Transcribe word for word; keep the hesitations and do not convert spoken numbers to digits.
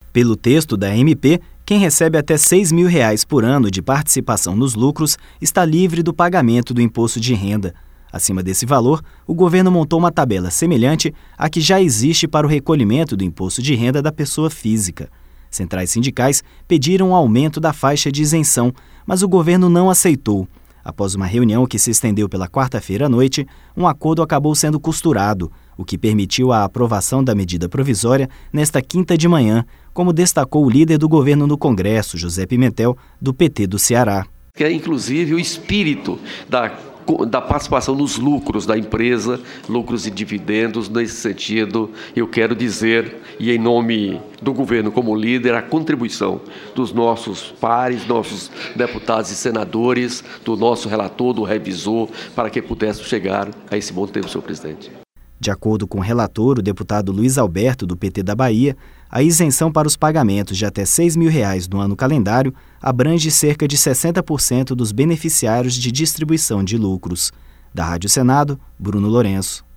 Pelo texto da M P, quem recebe até seis mil reais por ano de participação nos lucros está livre do pagamento do imposto de renda. Acima desse valor, o governo montou uma tabela semelhante à que já existe para o recolhimento do imposto de renda da pessoa física. Centrais sindicais pediram um aumento da faixa de isenção, mas o governo não aceitou. Após uma reunião que se estendeu pela quarta-feira à noite, um acordo acabou sendo costurado, o que permitiu a aprovação da medida provisória nesta quinta de manhã, como destacou o líder do governo no Congresso, José Pimentel, do P T do Ceará. Que é inclusive o espírito da da participação nos lucros da empresa, lucros e dividendos. Nesse sentido, eu quero dizer, e em nome do governo como líder, a contribuição dos nossos pares, nossos deputados e senadores, do nosso relator, do revisor, para que pudéssemos chegar a esse bom tempo, senhor presidente. De acordo com o relator, o deputado Luiz Alberto, do P T da Bahia, a isenção para os pagamentos de até seis mil reais no ano calendário abrange cerca de sessenta por cento dos beneficiários de distribuição de lucros. Da Rádio Senado, Bruno Lourenço.